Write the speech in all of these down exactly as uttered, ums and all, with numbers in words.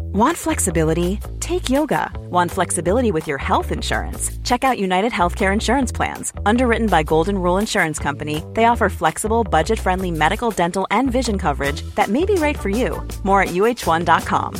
Want flexibility? Take yoga. Want flexibility with your health insurance? Check out United Healthcare Insurance Plans. Underwritten by Golden Rule Insurance Company, they offer flexible, budget-friendly medical, dental, and vision coverage that may be right for you. More at U H one dot com.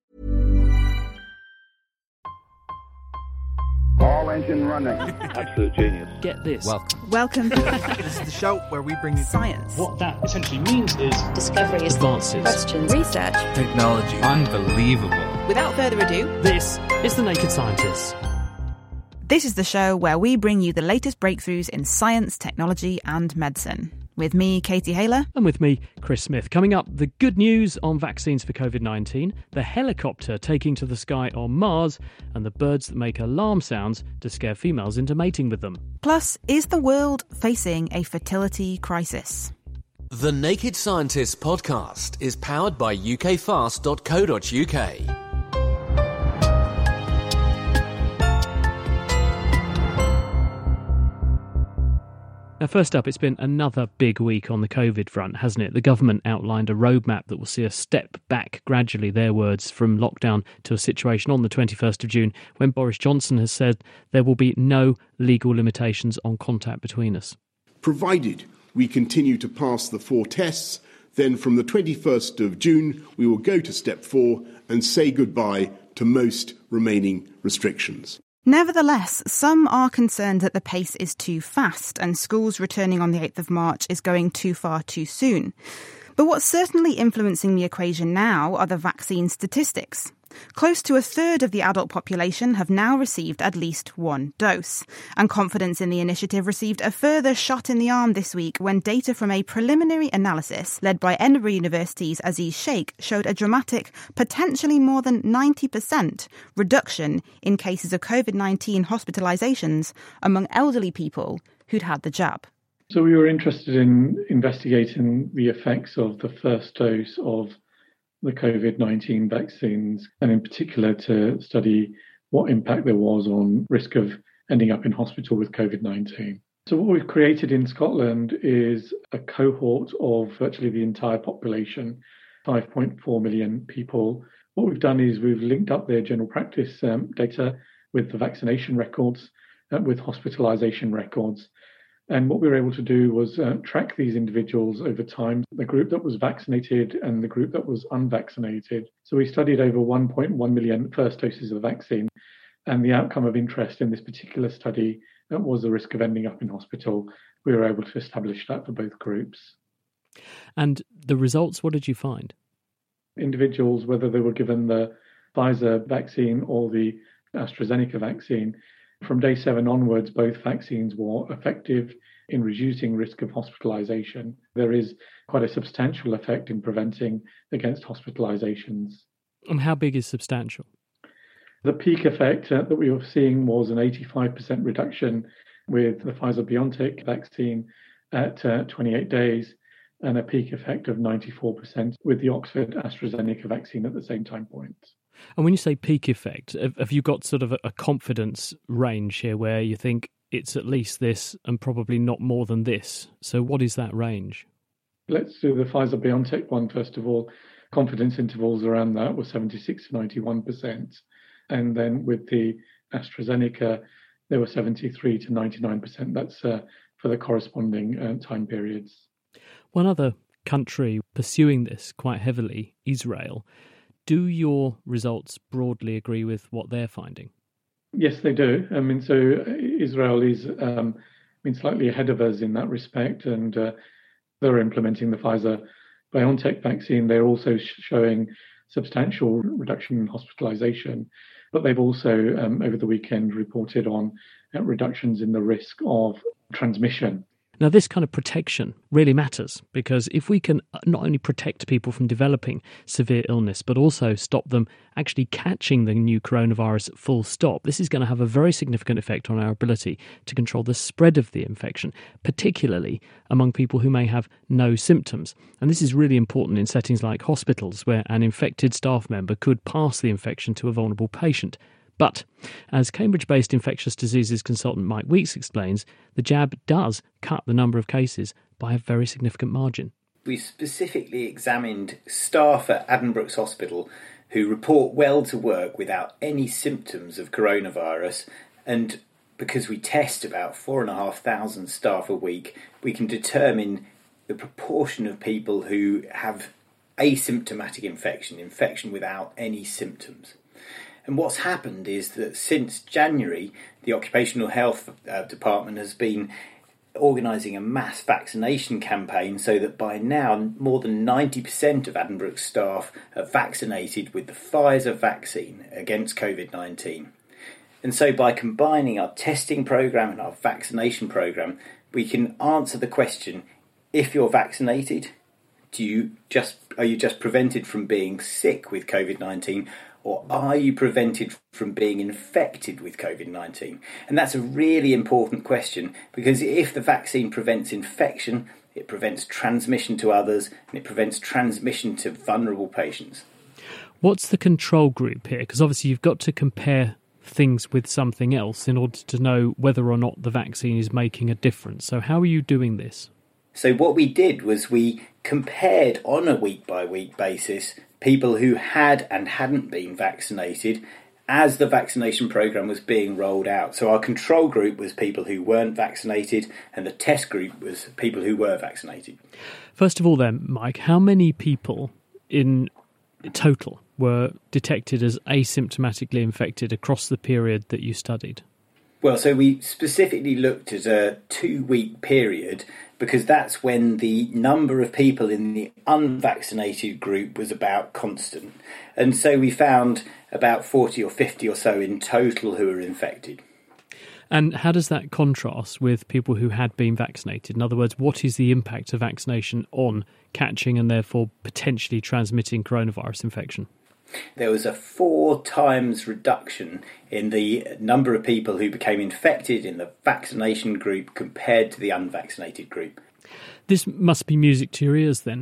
All engine running. Absolute genius. Get this. Welcome. Welcome. This is the show where we bring you Science. What that essentially means is discoveries, advances, questions, Research. technology. Unbelievable. Without further ado, this is The Naked Scientists. this is the show where we bring you the latest breakthroughs in science, technology and medicine. With me, Katie Haler. And with me, Chris Smith. Coming up, the good news on vaccines for covid nineteen, the helicopter taking to the sky on Mars, and the birds that make alarm sounds to scare females into mating with them. Plus, is the world facing a fertility crisis? The Naked Scientists podcast is powered by U K fast dot co dot U K. Now, first up, it's been another big week on the COVID front, hasn't it? The government outlined a roadmap that will see us step back gradually, their words, from lockdown to a situation on the twenty-first of June when Boris Johnson has said there will be no legal limitations on contact between us. Provided we continue to pass the four tests, then from the twenty-first of June we will go to step four and say goodbye to most remaining restrictions. Nevertheless, some are concerned that the pace is too fast and schools returning on the eighth of March is going too far too soon. But what's certainly influencing the equation now are the vaccine statistics. Close to a third of the adult population have now received at least one dose. And confidence in the initiative received a further shot in the arm this week when data from a preliminary analysis led by Edinburgh University's Aziz Sheikh showed a dramatic, potentially more than ninety percent reduction in cases of covid nineteen hospitalisations among elderly people who'd had the jab. So we were interested in investigating the effects of the first dose of the covid nineteen vaccines, and in particular to study what impact there was on risk of ending up in hospital with covid nineteen. So what we've created in Scotland is a cohort of virtually the entire population, five point four million people. What we've done is we've linked up their general practice um, data with the vaccination records, uh, with hospitalisation records. And what we were able to do was uh, track these individuals over time, the group that was vaccinated and the group that was unvaccinated. So we studied over one point one million first doses of vaccine. And the outcome of interest in this particular study uh, was the risk of ending up in hospital. We were able to establish that for both groups. And the results, what did you find? Individuals, whether they were given the Pfizer vaccine or the AstraZeneca vaccine, from day seven onwards, both vaccines were effective in reducing risk of hospitalisation. There is quite a substantial effect in preventing against hospitalisations. And how big is substantial? The peak effect uh, that we were seeing was an eighty-five percent reduction with the Pfizer-BioNTech vaccine at uh, twenty-eight days, and a peak effect of ninety-four percent with the Oxford AstraZeneca vaccine at the same time point. And when you say peak effect, have you got sort of a confidence range here where you think it's at least this and probably not more than this? So what is that range? Let's do the Pfizer-BioNTech one first of all. Confidence intervals around that were seventy-six to ninety-one percent. And then with the AstraZeneca, there were seventy-three to ninety-nine percent. That's uh, for the corresponding uh, time periods. One other country pursuing this quite heavily, Israel. Do your results broadly agree with what they're finding? Yes, they do. I mean, so Israel is um, I mean, slightly ahead of us in that respect, and uh, they're implementing the Pfizer-BioNTech vaccine. They're also sh- showing substantial reduction in hospitalisation, but they've also, um, over the weekend, reported on uh, reductions in the risk of transmission. Now, this kind of protection really matters because if we can not only protect people from developing severe illness, but also stop them actually catching the new coronavirus full stop, this is going to have a very significant effect on our ability to control the spread of the infection, particularly among people who may have no symptoms. And this is really important in settings like hospitals where an infected staff member could pass the infection to a vulnerable patient. But, as Cambridge-based infectious diseases consultant Mike Weeks explains, the jab does cut the number of cases by a very significant margin. We specifically examined staff at Addenbrooke's Hospital who report well to work without any symptoms of coronavirus. And because we test about four and a half thousand staff a week, we can determine the proportion of people who have asymptomatic infection, infection without any symptoms. And what's happened is that since January, the Occupational Health uh, Department has been organising a mass vaccination campaign so that by now more than ninety percent of Addenbrooke's staff are vaccinated with the Pfizer vaccine against COVID nineteen. And so by combining our testing programme and our vaccination programme, we can answer the question, if you're vaccinated, do you just are you just prevented from being sick with COVID nineteen, or are you prevented from being infected with COVID nineteen? And that's a really important question, because if the vaccine prevents infection, it prevents transmission to others, and it prevents transmission to vulnerable patients. What's the control group here? Because obviously you've got to compare things with something else in order to know whether or not the vaccine is making a difference. So how are you doing this? So what we did was we compared on a week-by-week basis people who had and hadn't been vaccinated as the vaccination programme was being rolled out. So our control group was people who weren't vaccinated, and the test group was people who were vaccinated. First of all then, Mike, how many people in total were detected as asymptomatically infected across the period that you studied? Well, so we specifically looked at a two-week period because that's when the number of people in the unvaccinated group was about constant. And so we found about forty or fifty or so in total who were infected. And how does that contrast with people who had been vaccinated? In other words, what is the impact of vaccination on catching and therefore potentially transmitting coronavirus infection? There was a four times reduction in the number of people who became infected in the vaccination group compared to the unvaccinated group. This must be music to your ears then.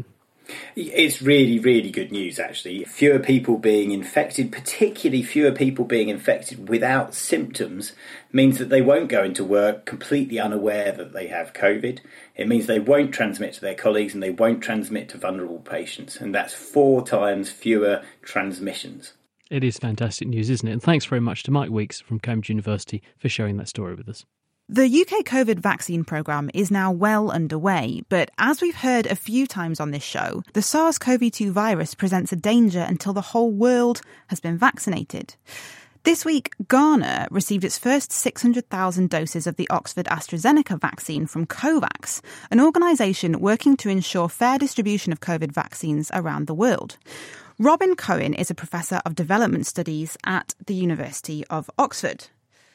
It's really, really good news, actually. Fewer people being infected, particularly fewer people being infected without symptoms, means that they won't go into work completely unaware that they have COVID. It means they won't transmit to their colleagues and they won't transmit to vulnerable patients. And that's four times fewer transmissions. It is fantastic news, isn't it? And thanks very much to Mike Weeks from Cambridge University for sharing that story with us. The U K COVID vaccine programme is now well underway, but as we've heard a few times on this show, the SARS-C o V two virus presents a danger until the whole world has been vaccinated. This week, Ghana received its first six hundred thousand doses of the Oxford AstraZeneca vaccine from COVAX, an organisation working to ensure fair distribution of COVID vaccines around the world. Robin Cohen is a professor of development studies at the University of Oxford.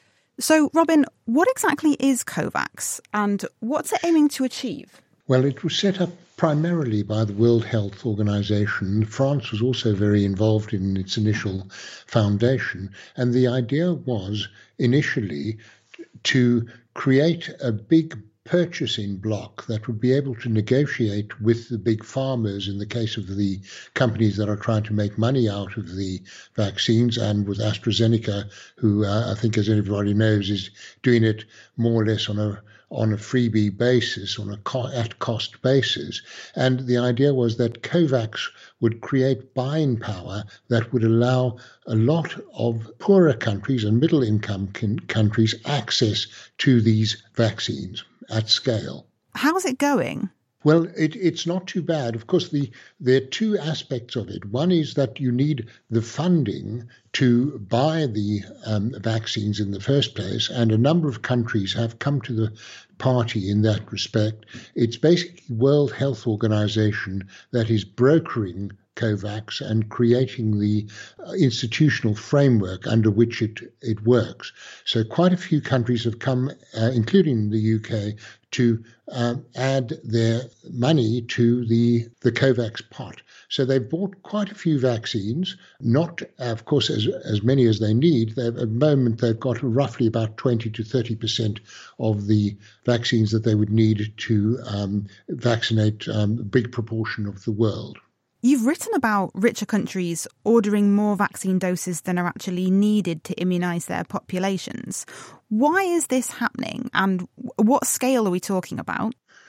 So, Robin, what exactly is COVAX and what's it aiming to achieve? Well, it was set up primarily by the World Health Organization. France was also very involved in its initial foundation. And the idea was initially to create a big purchasing block that would be able to negotiate with the big farmers in the case of the companies that are trying to make money out of the vaccines, and with AstraZeneca, who uh, I think, as everybody knows, is doing it more or less on a on a freebie basis, on a co- at cost basis. And the idea was that COVAX would create buying power that would allow a lot of poorer countries and middle income can- countries access to these vaccines at scale. How's it going? Well, it, it's not too bad. Of course, the, there are two aspects of it. One is that you need the funding to buy the um, vaccines in the first place, and a number of countries have come to the party in that respect. It's basically World Health Organization that is brokering COVAX and creating the uh, institutional framework under which it, it works. So quite a few countries have come, uh, including the U K, to um, add their money to the, the COVAX pot. So they've bought quite a few vaccines, not, of course, as, as many as they need. They've, at the moment, they've got roughly about twenty to thirty percent of the vaccines that they would need to um, vaccinate um, a big proportion of the world. You've written about richer countries ordering more vaccine doses than are actually needed to immunise their populations. Why is this happening, and what scale are we talking about?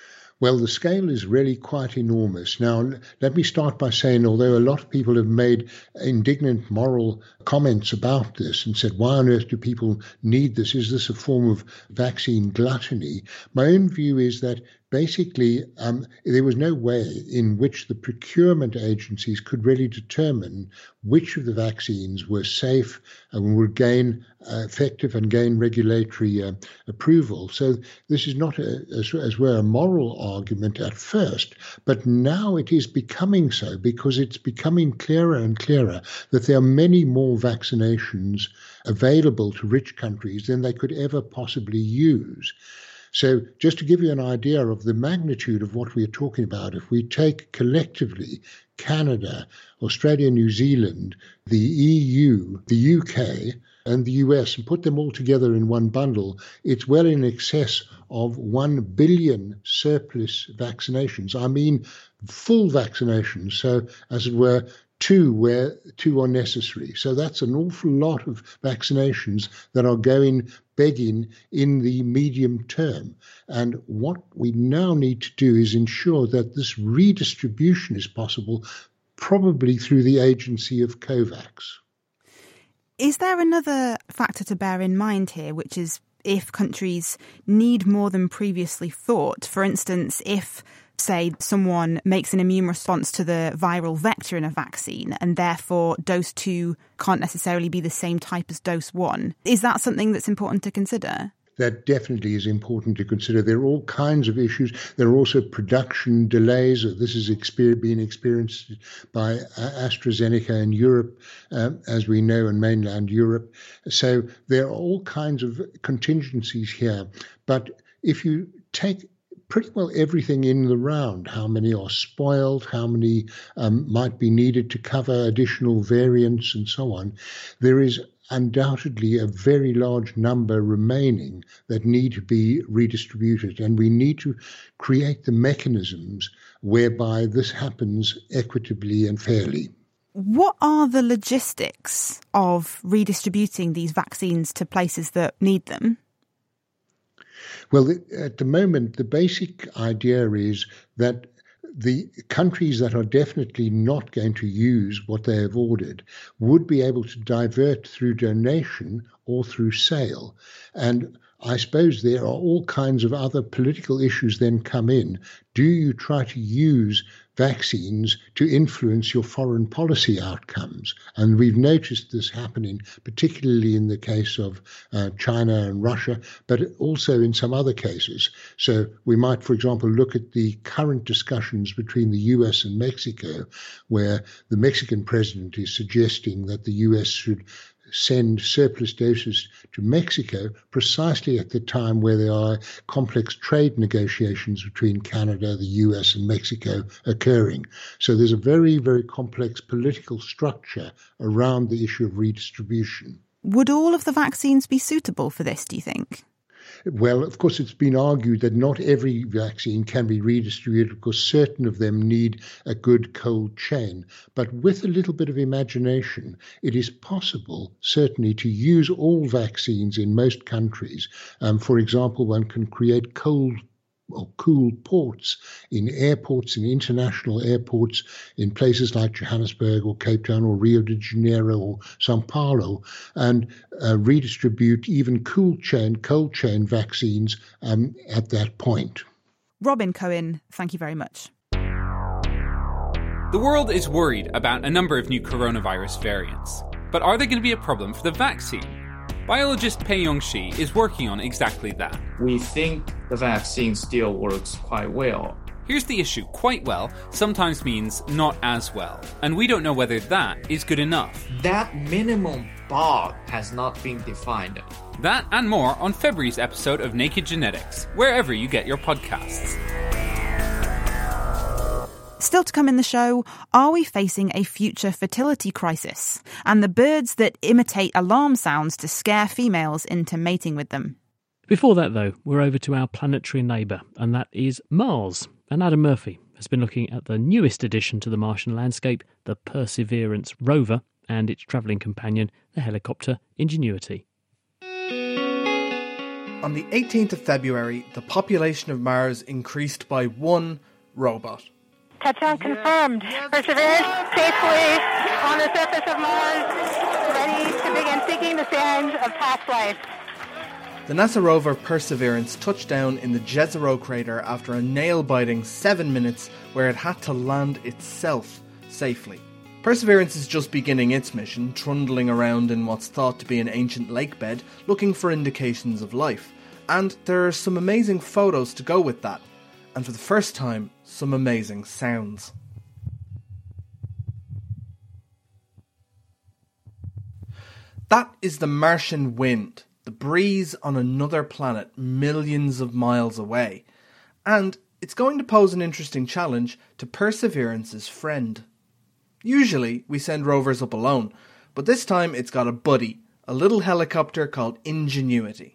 Well, the scale is really quite enormous. Now, let me start by saying, although a lot of people have made indignant moral comments about this and said, why on earth do people need this? Is this a form of vaccine gluttony? My own view is that basically um, there was no way in which the procurement agencies could really determine which of the vaccines were safe and would gain uh, effective and gain regulatory uh, approval. So this is not, a, as, as were, a moral argument at first, but now it is becoming so because it's becoming clearer and clearer that there are many more vaccinations available to rich countries than they could ever possibly use. So just to give you an idea of the magnitude of what we're talking about, if we take collectively Canada, Australia, New Zealand, the E U, the U K, and the U S and put them all together in one bundle, it's well in excess of one billion surplus vaccinations. I mean full vaccinations, so as it were, two where two are necessary. So that's an awful lot of vaccinations that are going begging in the medium term. And what we now need to do is ensure that this redistribution is possible, probably through the agency of COVAX. Is there another factor to bear in mind here, which is if countries need more than previously thought? For instance, if say someone makes an immune response to the viral vector in a vaccine and therefore dose two can't necessarily be the same type as dose one. Is that something that's important to consider? That definitely is important to consider. There are all kinds of issues. There are also production delays. This is exper- being experienced by AstraZeneca in Europe, um, as we know, in mainland Europe. So there are all kinds of contingencies here. But if you take pretty well everything in the round, how many are spoiled, how many um, might be needed to cover additional variants and so on, there is undoubtedly a very large number remaining that need to be redistributed. And we need to create the mechanisms whereby this happens equitably and fairly. What are the logistics of redistributing these vaccines to places that need them? Well, at the moment, the basic idea is that the countries that are definitely not going to use what they have ordered would be able to divert through donation or through sale. And I suppose there are all kinds of other political issues then come in. Do you try to use vaccines to influence your foreign policy outcomes? And we've noticed this happening, particularly in the case of uh, China and Russia, but also in some other cases. So we might, for example, look at the current discussions between the U S and Mexico, where the Mexican president is suggesting that the U S should send surplus doses to Mexico precisely at the time where there are complex trade negotiations between Canada, the U S and Mexico occurring. So there's a very, very complex political structure around the issue of redistribution. Would all of the vaccines be suitable for this, do you think? Well, of course, it's been argued that not every vaccine can be redistributed because certain of them need a good cold chain. But with a little bit of imagination, it is possible, certainly, to use all vaccines in most countries. Um, for example, one can create cold or cool ports in airports, in international airports, in places like Johannesburg or Cape Town or Rio de Janeiro or Sao Paulo, and uh, redistribute even cool chain, cold chain vaccines um, at that point. Robin Cohen, thank you very much. The world is worried about a number of new coronavirus variants. But are they going to be a problem for the vaccine? Biologist Pei-Yong Shi is working on exactly that. We think the vaccine still works quite well. Here's the issue: quite well sometimes means not as well, and we don't know whether that is good enough. That minimum bar has not been defined. That and more on February's episode of Naked Genetics, wherever you get your podcasts. Still to come in the show, are we facing a future fertility crisis? And the birds that imitate alarm sounds to scare females into mating with them. Before that, though, we're over to our planetary neighbour, and that is Mars. And Adam Murphy has been looking at the newest addition to the Martian landscape, the Perseverance rover, and its travelling companion, the helicopter Ingenuity. On the eighteenth of February, the population of Mars increased by one robot. Touchdown confirmed. Perseverance safely on the surface of Mars, ready to begin seeking the signs of past life. The NASA rover Perseverance touched down in the Jezero crater after a nail-biting seven minutes where it had to land itself safely. Perseverance is just beginning its mission, trundling around in what's thought to be an ancient lake bed, looking for indications of life. And there are some amazing photos to go with that. And for the first time, some amazing sounds. That is the Martian wind, the breeze on another planet millions of miles away. And it's going to pose an interesting challenge to Perseverance's friend. Usually, we send rovers up alone, but this time it's got a buddy, a little helicopter called Ingenuity.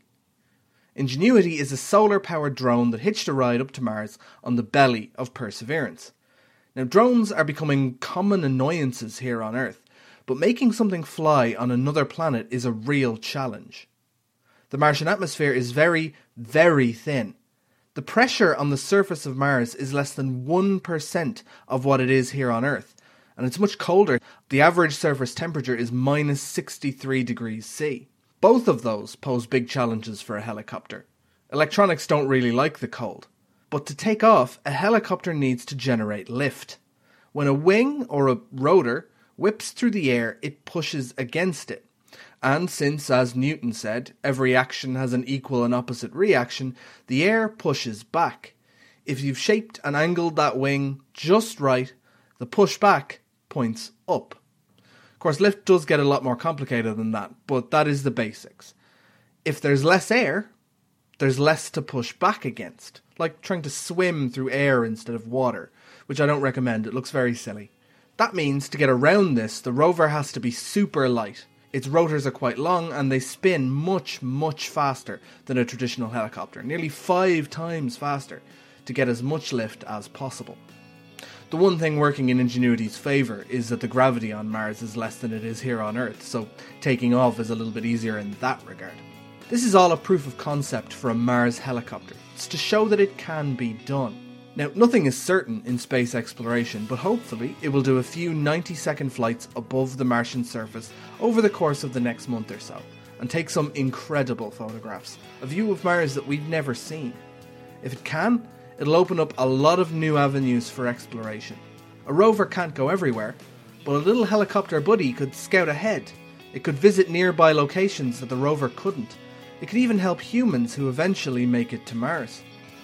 Ingenuity is a solar-powered drone that hitched a ride up to Mars on the belly of Perseverance. Now, drones are becoming common annoyances here on Earth, but making something fly on another planet is a real challenge. The Martian atmosphere is very, very thin. The pressure on the surface of Mars is less than one percent of what it is here on Earth, and it's much colder. The average surface temperature is minus sixty-three degrees C. Both of those pose big challenges for a helicopter. Electronics don't really like the cold. But to take off, a helicopter needs to generate lift. When a wing or a rotor whips through the air, it pushes against it. And since, as Newton said, every action has an equal and opposite reaction, the air pushes back. If you've shaped and angled that wing just right, the push back points up. Of course, lift does get a lot more complicated than that, but that is the basics. If there's less air, there's less to push back against, like trying to swim through air instead of water, which I don't recommend. It looks very silly. That means to get around this, the rover has to be super light. Its rotors are quite long and they spin much, much faster than a traditional helicopter, nearly five times faster, to get as much lift as possible. The one thing working in Ingenuity's favour is that the gravity on Mars is less than it is here on Earth, so taking off is a little bit easier in that regard. This is all a proof of concept for a Mars helicopter. It's to show that it can be done. Now, nothing is certain in space exploration, but hopefully it will do a few ninety second flights above the Martian surface over the course of the next month or so, and take some incredible photographs, a view of Mars that we've never seen. If it can, it'll open up a lot of new avenues for exploration. A rover can't go everywhere, but a little helicopter buddy could scout ahead. It could visit nearby locations that the rover couldn't. It could even help humans who eventually make it to Mars.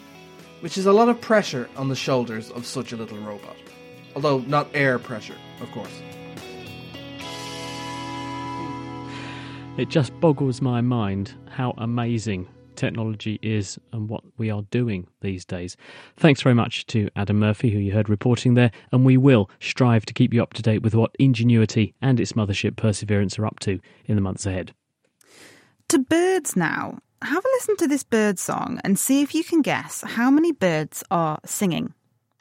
Which is a lot of pressure on the shoulders of such a little robot. Although not air pressure, of course. It just boggles my mind how amazing technology is and what we are doing these days. Thanks very much to Adam Murphy, who you heard reporting there, and we will strive to keep you up to date with what Ingenuity and its mothership Perseverance are up to in the months ahead. To birds now. Have a listen to this bird song and see if you can guess how many birds are singing.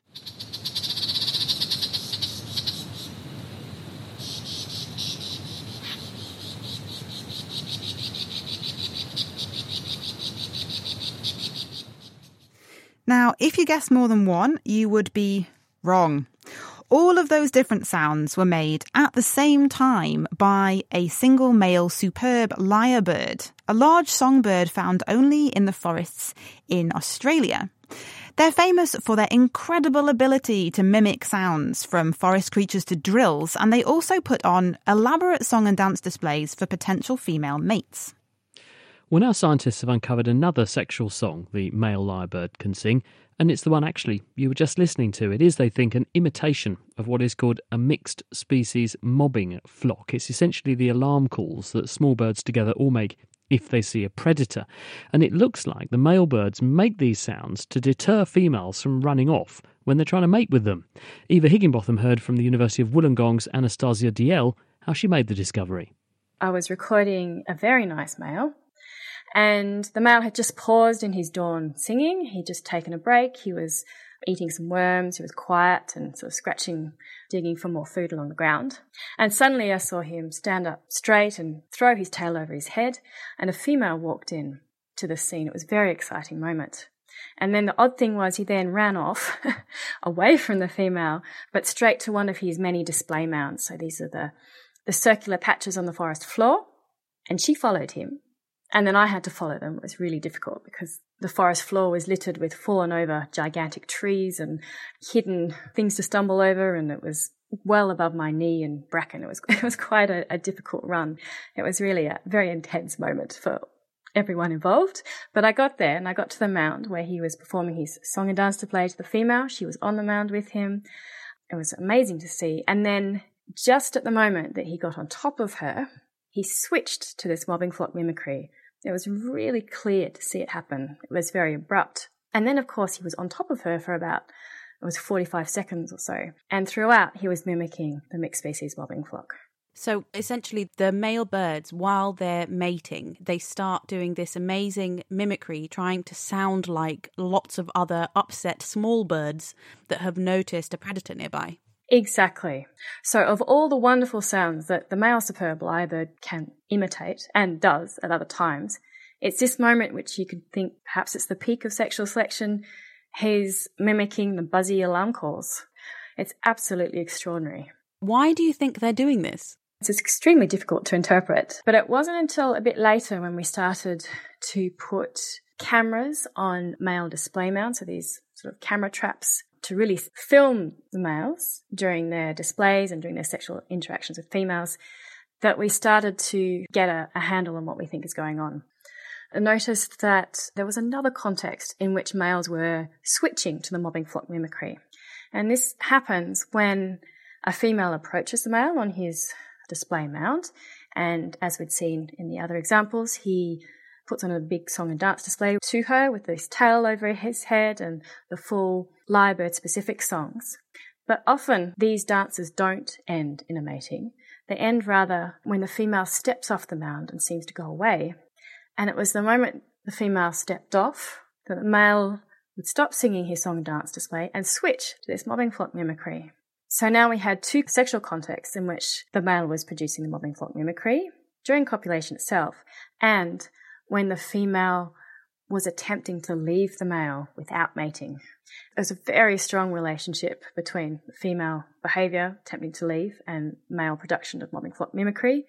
Now, if you guess more than one, you would be wrong. All of those different sounds were made at the same time by a single male superb lyrebird, a large songbird found only in the forests in Australia. They're famous for their incredible ability to mimic sounds from forest creatures to drills, and they also put on elaborate song and dance displays for potential female mates. Well, now scientists have uncovered another sexual song the male lyrebird can sing, and it's the one actually you were just listening to. It is, they think, an imitation of what is called a mixed species mobbing flock. It's essentially the alarm calls that small birds together all make if they see a predator. And it looks like the male birds make these sounds to deter females from running off when they're trying to mate with them. Eva Higginbotham heard from the University of Wollongong's Anastasia Diel how she made the discovery. I was recording a very nice male, and the male had just paused in his dawn singing. He'd just taken a break. He was eating some worms. He was quiet and sort of scratching, digging for more food along the ground. And suddenly I saw him stand up straight and throw his tail over his head, and a female walked in. to the scene. It was a very exciting moment. And then the odd thing was he then ran off away from the female, but straight to one of his many display mounds. So these are the, the circular patches on the forest floor, and she followed him. And then I had to follow them. It was really difficult because the forest floor was littered with fallen over gigantic trees and hidden things to stumble over, and it was well above my knee in bracken. It was it was quite a, a difficult run. It was really a very intense moment for everyone involved. But I got there and I got to the mound where he was performing his song and dance display to the female. She was on the mound with him. It was amazing to see. And then just at the moment that he got on top of her, he switched to this mobbing flock mimicry. It was really clear to see it happen. It was very abrupt. And then, of course, he was on top of her for about, it was forty-five seconds or so. And throughout, he was mimicking the mixed species mobbing flock. So essentially, the male birds, while they're mating, they start doing this amazing mimicry, trying to sound like lots of other upset small birds that have noticed a predator nearby. Exactly. So of all the wonderful sounds that the male superb lyrebird can imitate, and does at other times, it's this moment which you could think perhaps it's the peak of sexual selection. He's mimicking the buzzy alarm calls. It's absolutely extraordinary. Why do you think they're doing this? It's extremely difficult to interpret, but it wasn't until a bit later when we started to put cameras on male display mounts, so these sort of camera traps, to really film the males during their displays and during their sexual interactions with females, that we started to get a, a handle on what we think is going on. I noticed that there was another context in which males were switching to the mobbing flock mimicry. And this happens when a female approaches the male on his display mount, and as we'd seen in the other examples, he puts on a big song and dance display to her with this tail over his head and the full lyrebird specific songs. But often these dances don't end in a mating. They end rather when the female steps off the mound and seems to go away. And it was the moment the female stepped off that the male would stop singing his song and dance display and switch to this mobbing flock mimicry. So now we had two sexual contexts in which the male was producing the mobbing flock mimicry during copulation itself, and when the female was attempting to leave the male without mating. There's a very strong relationship between female behaviour, attempting to leave, and male production of mobbing flock mimicry.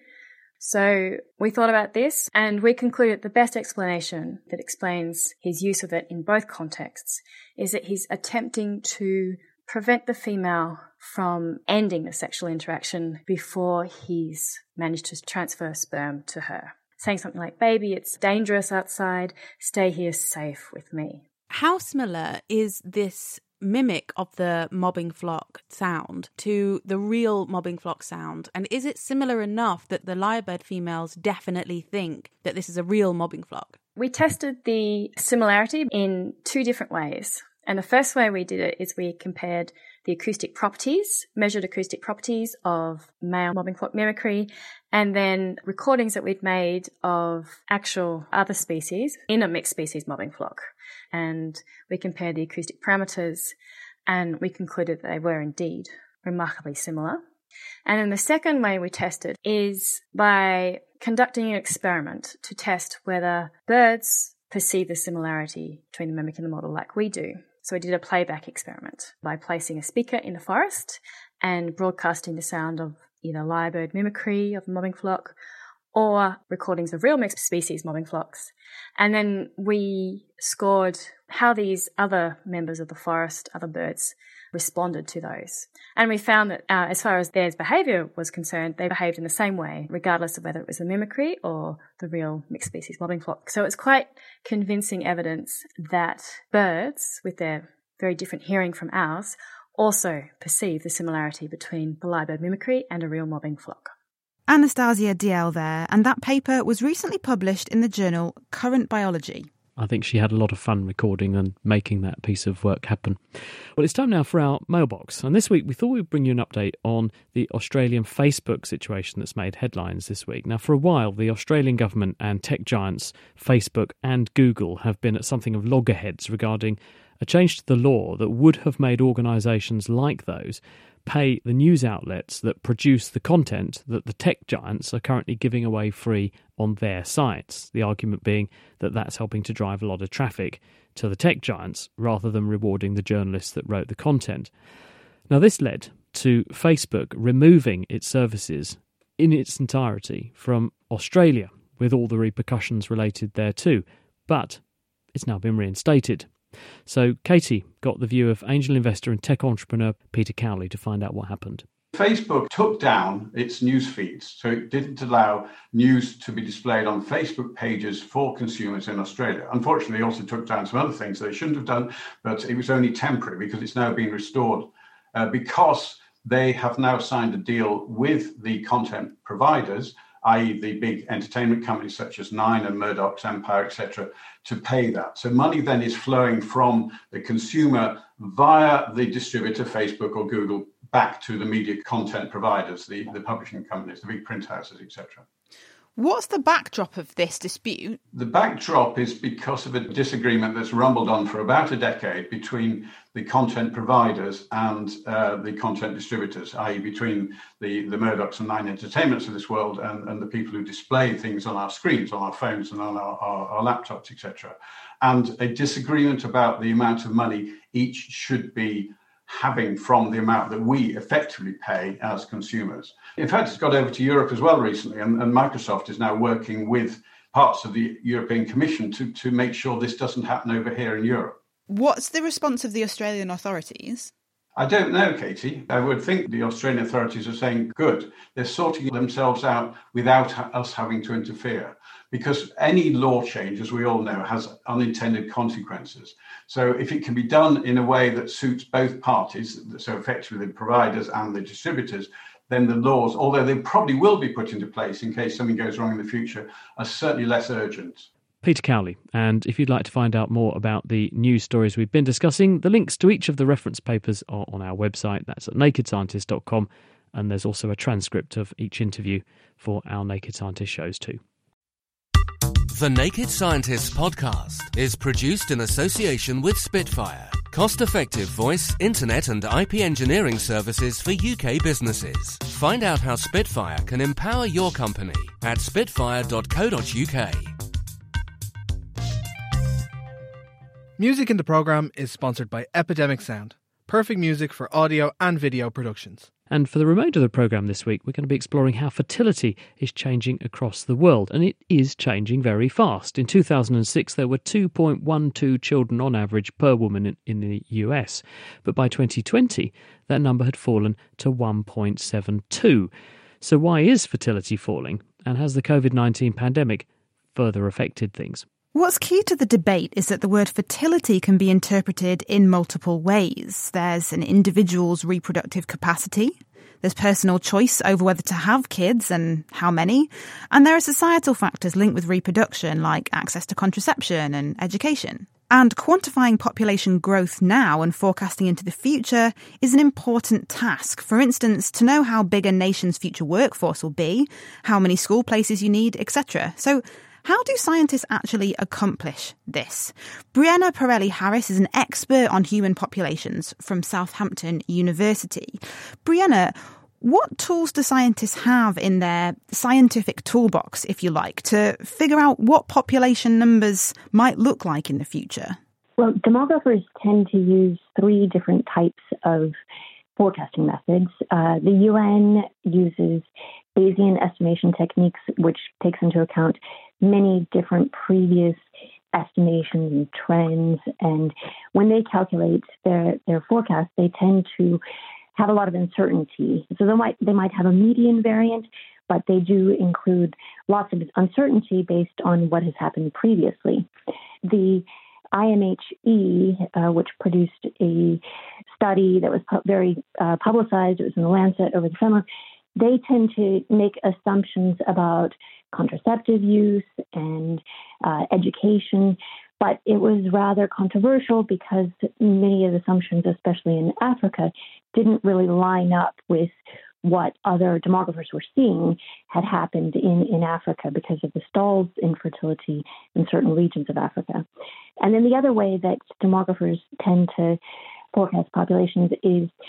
So we thought about this and we concluded the best explanation that explains his use of it in both contexts is that he's attempting to prevent the female from ending the sexual interaction before he's managed to transfer sperm to her. Saying something like, baby, it's dangerous outside, stay here safe with me. How similar is this mimic of the mobbing flock sound to the real mobbing flock sound? And is it similar enough that the lyrebird females definitely think that this is a real mobbing flock? We tested the similarity in two different ways. And the first way we did it is we compared the acoustic properties, measured acoustic properties of male mobbing flock mimicry, and then recordings that we'd made of actual other species in a mixed species mobbing flock. And we compared the acoustic parameters and we concluded that they were indeed remarkably similar. And then the second way we tested is by conducting an experiment to test whether birds perceive the similarity between the mimic and the model like we do. So we did a playback experiment by placing a speaker in the forest and broadcasting the sound of either lyrebird mimicry of the mobbing flock or recordings of real mixed species mobbing flocks. And then we scored how these other members of the forest, other birds, responded to those. And we found that uh, as far as their behaviour was concerned, they behaved in the same way, regardless of whether it was the mimicry or the real mixed species mobbing flock. So it's quite convincing evidence that birds, with their very different hearing from ours, also perceive the similarity between the lyrebird mimicry and a real mobbing flock. Anastasia Diel there, and that paper was recently published in the journal Current Biology. I think she had a lot of fun recording and making that piece of work happen. Well, it's time now for our mailbox. And this week, we thought we'd bring you an update on the Australian Facebook situation that's made headlines this week. Now, for a while, the Australian government and tech giants Facebook and Google have been at something of loggerheads regarding a change to the law that would have made organisations like those pay the news outlets that produce the content that the tech giants are currently giving away free on their sites. The argument being that that's helping to drive a lot of traffic to the tech giants rather than rewarding the journalists that wrote the content. Now, this led to Facebook removing its services in its entirety from Australia, with all the repercussions related thereto. But it's now been reinstated. So Katie got the view of angel investor and tech entrepreneur Peter Cowley to find out what happened. Facebook took down its news feeds, so it didn't allow news to be displayed on Facebook pages for consumers in Australia. Unfortunately, it also took down some other things they shouldn't have done, but it was only temporary because it's now been restored uh, because they have now signed a deal with the content providers, that is the big entertainment companies such as Nine and Murdoch's Empire, et cetera, to pay that. So money then is flowing from the consumer via the distributor, Facebook or Google, back to the media content providers, the, the publishing companies, the big print houses, et cetera. What's the backdrop of this dispute? The backdrop is because of a disagreement that's rumbled on for about a decade between the content providers and uh, the content distributors, that is between the, the Murdochs and Nine Entertainments of this world and, and the people who display things on our screens, on our phones and on our, our, our laptops, et cetera. And a disagreement about the amount of money each should be having from the amount that we effectively pay as consumers. In fact, it's got over to Europe as well recently, and, and Microsoft is now working with parts of the European Commission to, to make sure this doesn't happen over here in Europe. What's the response of the Australian authorities? I don't know, Katie. I would think the Australian authorities are saying, good, they're sorting themselves out without us having to interfere. Because any law change, as we all know, has unintended consequences. So if it can be done in a way that suits both parties, so effectively the providers and the distributors, then the laws, although they probably will be put into place in case something goes wrong in the future, are certainly less urgent. Peter Cowley. And if you'd like to find out more about the news stories we've been discussing, the links to each of the reference papers are on our website. That's at naked scientist dot com. And there's also a transcript of each interview for our Naked Scientist shows too. The Naked Scientists podcast is produced in association with Spitfire, cost-effective voice, internet and I P engineering services for U K businesses. Find out how Spitfire can empower your company at spitfire dot co dot uk. Music in the programme is sponsored by Epidemic Sound, perfect music for audio and video productions. And for the remainder of the programme this week, we're going to be exploring how fertility is changing across the world. And it is changing very fast. In two thousand six, there were two point one two children on average per woman in, in the U S. But by twenty twenty, that number had fallen to one point seven two. So why is fertility falling? And has the covid nineteen pandemic further affected things? What's key to the debate is that the word fertility can be interpreted in multiple ways. There's an individual's reproductive capacity, there's personal choice over whether to have kids and how many, and there are societal factors linked with reproduction like access to contraception and education. And quantifying population growth now and forecasting into the future is an important task. For instance, to know how big a nation's future workforce will be, how many school places you need, et cetera. So how do scientists actually accomplish this? Brianna Pirelli-Harris is an expert on human populations from Southampton University. Brianna, what tools do scientists have in their scientific toolbox, if you like, to figure out what population numbers might look like in the future? Well, demographers tend to use three different types of forecasting methods. Uh, the U N uses Bayesian estimation techniques, which takes into account many different previous estimations and trends. And when they calculate their, their forecast, they tend to have a lot of uncertainty. So they might, they might have a median variant, but they do include lots of uncertainty based on what has happened previously. The I M H E, uh, which produced a study that was pu- very uh, publicized, it was in the Lancet over the summer, they tend to make assumptions about contraceptive use and uh, education, but it was rather controversial because many of the assumptions, especially in Africa, didn't really line up with what other demographers were seeing had happened in, in Africa because of the stalls in fertility in certain regions of Africa. And then the other way that demographers tend to forecast populations is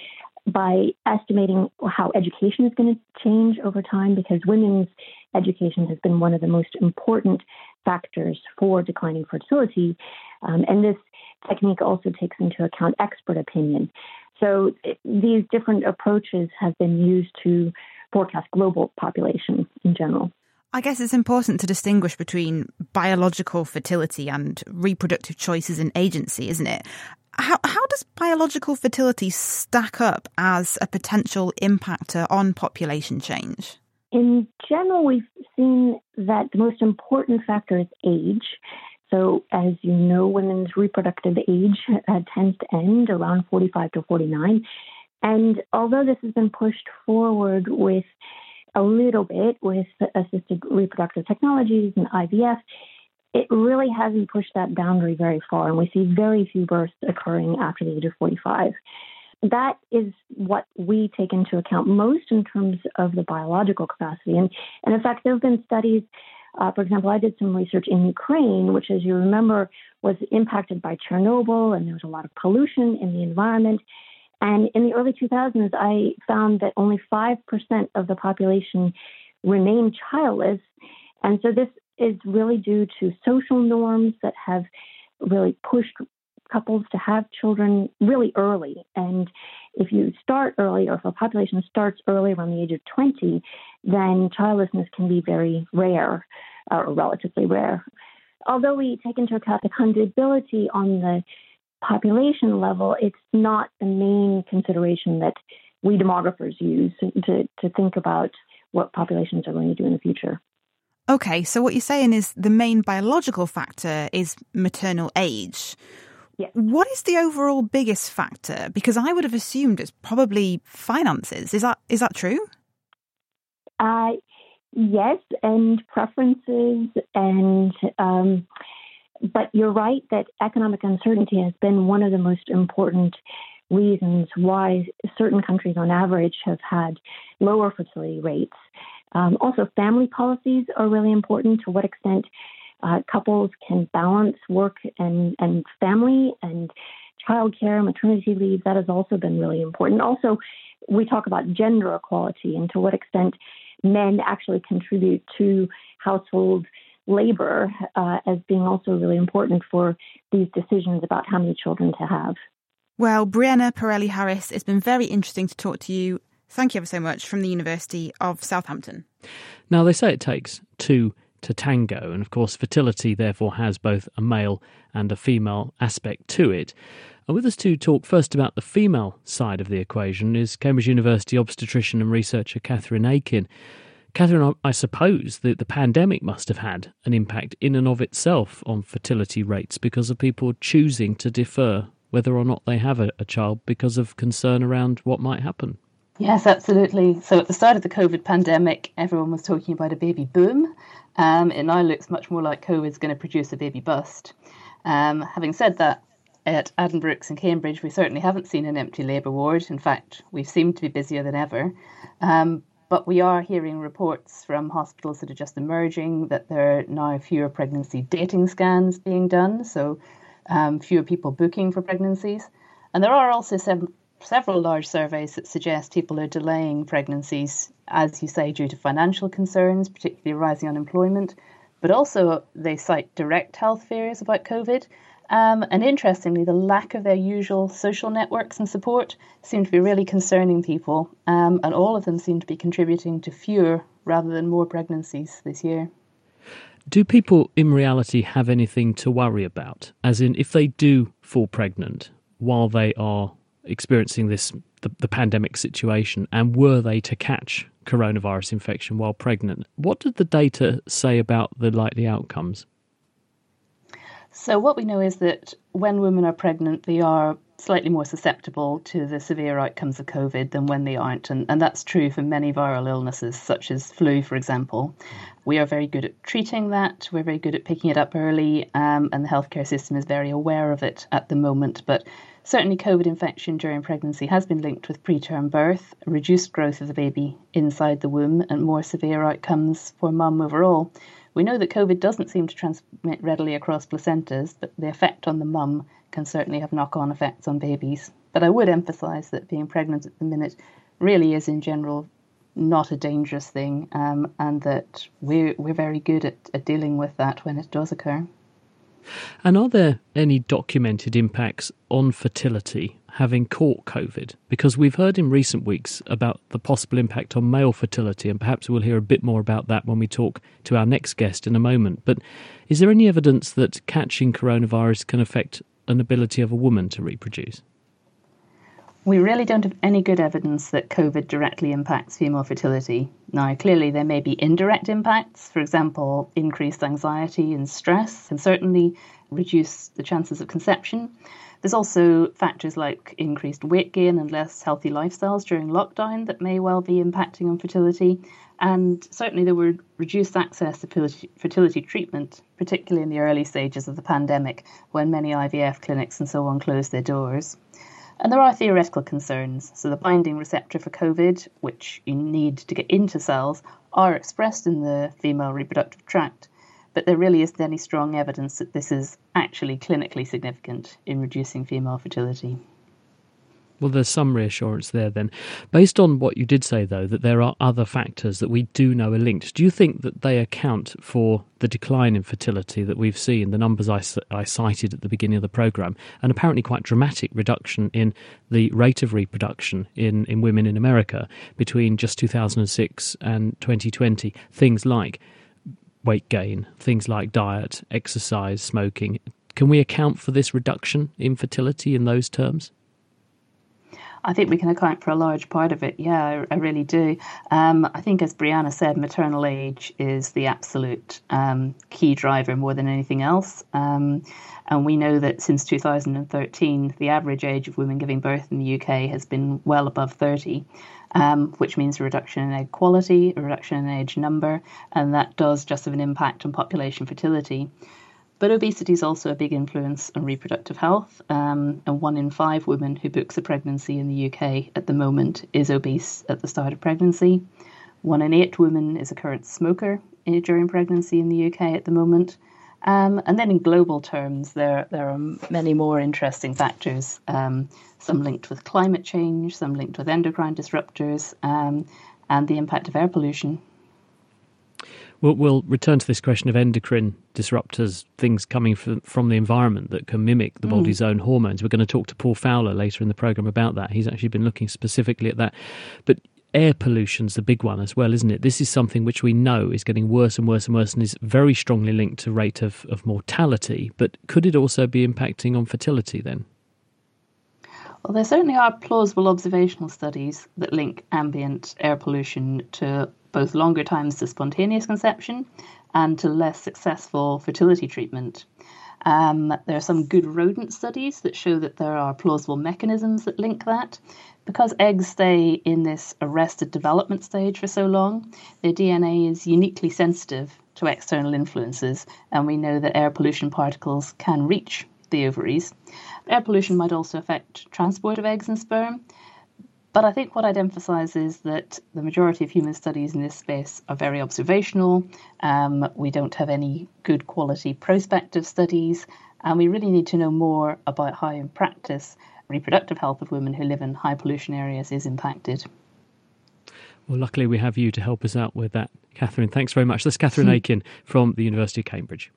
by estimating how education is going to change over time, because women's education has been one of the most important factors for declining fertility. Um, and this technique also takes into account expert opinion. So it, these different approaches have been used to forecast global population in general. I guess it's important to distinguish between biological fertility and reproductive choices and agency, isn't it? How how does biological fertility stack up as a potential impactor on population change? In general, we've seen that the most important factor is age. So, as you know, women's reproductive age uh, tends to end around forty-five to forty-nine. And although this has been pushed forward with a little bit with assisted reproductive technologies and I V F, it really hasn't pushed that boundary very far, and we see very few births occurring after the age of forty-five. That is what we take into account most in terms of the biological capacity. And, and in fact, there have been studies, uh, for example, I did some research in Ukraine, which, as you remember, was impacted by Chernobyl, and there was a lot of pollution in the environment. And in the early two thousands, I found that only five percent of the population remained childless. And so this is really due to social norms that have really pushed couples to have children really early. And if you start early, or if a population starts early around the age of twenty, then childlessness can be very rare, or relatively rare. Although we take into account the fecundability on the population level, it's not the main consideration that we demographers use to, to think about what populations are going to do in the future. Okay, so what you're saying is the main biological factor is maternal age. Yes. What is the overall biggest factor? Because I would have assumed it's probably finances. Is that is that true? Uh, yes, and preferences, and um, but you're right that economic uncertainty has been one of the most important reasons why certain countries on average have had lower fertility rates. Um, also, family policies are really important. To what extent uh, couples can balance work and, and family and childcare, maternity leave, that has also been really important. Also, we talk about gender equality and to what extent men actually contribute to household labor uh, as being also really important for these decisions about how many children to have. Well, Brianna Pirelli Harris, it's been very interesting to talk to you. Thank you ever so much, from the University of Southampton. Now, they say it takes two to tango, and of course fertility therefore has both a male and a female aspect to it. And with us to talk first about the female side of the equation is Cambridge University obstetrician and researcher Catherine Aiken. Catherine, I suppose that the pandemic must have had an impact in and of itself on fertility rates because of people choosing to defer whether or not they have a, a child because of concern around what might happen. Yes, absolutely. So at the start of the COVID pandemic, everyone was talking about a baby boom. Um, it now looks much more like COVID is going to produce a baby bust. Um, having said that, at Addenbrooke's in Cambridge, we certainly haven't seen an empty labour ward. In fact, we've seemed to be busier than ever. Um, but we are hearing reports from hospitals that are just emerging that there are now fewer pregnancy dating scans being done, so um, fewer people booking for pregnancies. And there are also sev- several large surveys that suggest people are delaying pregnancies, as you say, due to financial concerns, particularly rising unemployment. But also they cite direct health fears about COVID. Um, and interestingly, the lack of their usual social networks and support seem to be really concerning people. Um, and all of them seem to be contributing to fewer rather than more pregnancies this year. Do people in reality have anything to worry about? As in, if they do fall pregnant while they are experiencing this the, the pandemic situation, and were they to catch coronavirus infection while pregnant, what did the data say about the likely outcomes? So what we know is that when women are pregnant, they are slightly more susceptible to the severe outcomes of COVID than when they aren't. And, and that's true for many viral illnesses, such as flu, for example. We are very good at treating that. We're very good at picking it up early. Um, and the healthcare system is very aware of it at the moment. But certainly COVID infection during pregnancy has been linked with preterm birth, reduced growth of the baby inside the womb, and more severe outcomes for mum overall. We know that COVID doesn't seem to transmit readily across placentas, but the effect on the mum can certainly have knock-on effects on babies. But I would emphasise that being pregnant at the minute really is in general not a dangerous thing, um, and that we're, we're very good at, at dealing with that when it does occur. And are there any documented impacts on fertility having caught COVID? Because we've heard in recent weeks about the possible impact on male fertility, and perhaps we'll hear a bit more about that when we talk to our next guest in a moment. But is there any evidence that catching coronavirus can affect an ability of a woman to reproduce? We really don't have any good evidence that COVID directly impacts female fertility. Now, clearly there may be indirect impacts. For example, increased anxiety and stress can certainly reduce the chances of conception. There's also factors like increased weight gain and less healthy lifestyles during lockdown that may well be impacting on fertility. And certainly there were reduced access to fertility, fertility treatment, particularly in the early stages of the pandemic, when many I V F clinics and so on closed their doors. And there are theoretical concerns. So the binding receptor for COVID, which you need to get into cells, are expressed in the female reproductive tract. But there really isn't any strong evidence that this is actually clinically significant in reducing female fertility. Well, there's some reassurance there then. Based on what you did say, though, that there are other factors that we do know are linked, do you think that they account for the decline in fertility that we've seen, the numbers I, I cited at the beginning of the programme, and apparently quite dramatic reduction in the rate of reproduction in, in women in America between just two thousand six and twenty twenty? Things like weight gain, things like diet, exercise, smoking. Can we account for this reduction in fertility in those terms? I think we can account for a large part of it. Yeah, I, I really do. Um, I think, as Brianna said, maternal age is the absolute um, key driver more than anything else. Um, and we know that since two thousand thirteen, the average age of women giving birth in the U K has been well above thirty, um, which means a reduction in egg quality, a reduction in age number, and that does just have an impact on population fertility. But obesity is also a big influence on reproductive health, um, and one in five women who books a pregnancy in the U K at the moment is obese at the start of pregnancy. One in eight women is a current smoker during pregnancy in the U K at the moment. Um, and then in global terms, there, there are many more interesting factors, um, some linked with climate change, some linked with endocrine disruptors, um, and the impact of air pollution. We'll, we'll return to this question of endocrine disruptors, things coming from, from the environment that can mimic the body's mm. own hormones. We're going to talk to Paul Fowler later in the programme about that. He's actually been looking specifically at that. But air pollution's the big one as well, isn't it? This is something which we know is getting worse and worse and worse and is very strongly linked to rate of, of mortality. But could it also be impacting on fertility then? Well, there certainly are plausible observational studies that link ambient air pollution to both longer times to spontaneous conception and to less successful fertility treatment. Um, there are some good rodent studies that show that there are plausible mechanisms that link that. Because eggs stay in this arrested development stage for so long, their D N A is uniquely sensitive to external influences, and we know that air pollution particles can reach the ovaries. Air pollution might also affect transport of eggs and sperm. But I think what I'd emphasise is that the majority of human studies in this space are very observational. Um, we don't have any good quality prospective studies, and we really need to know more about how, in practice, reproductive health of women who live in high pollution areas is impacted. Well, luckily we have you to help us out with that, Catherine. Thanks very much. That's Catherine Aiken from the University of Cambridge.